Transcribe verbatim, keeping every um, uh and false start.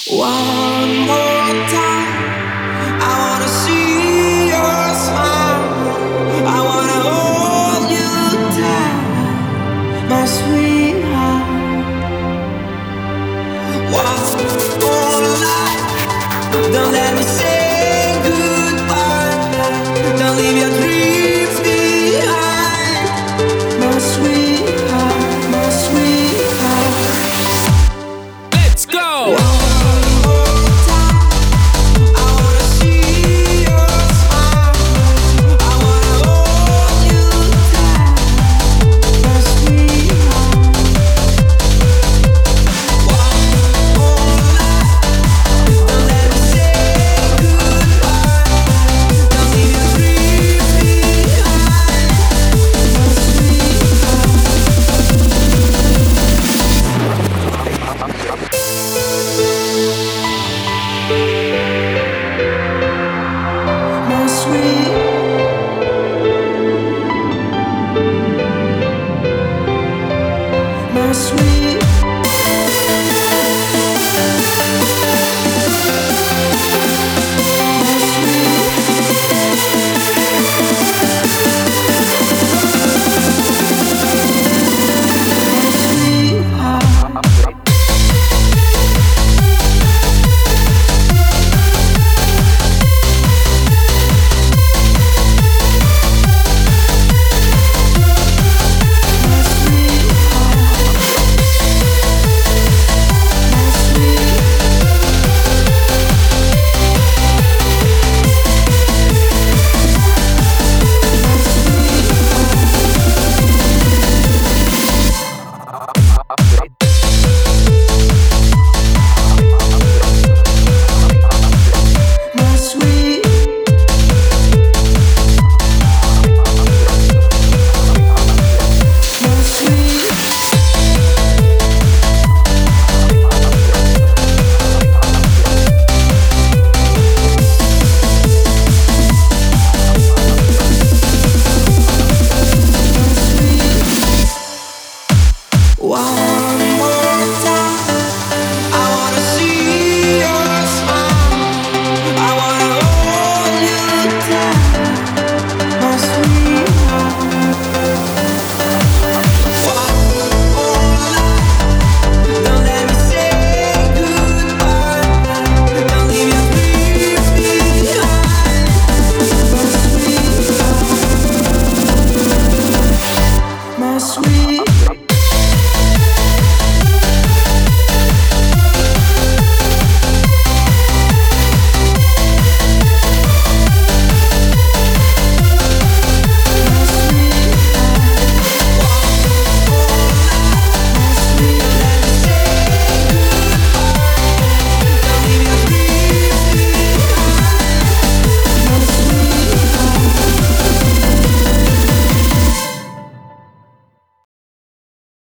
One more time, I wanna see your smile. I wanna hold you tight, my sweetheart. One more life, don't let me say goodbye. Don't leave your dreams behind, my sweetheart, my sweetheart. Let's go! We'll be right back.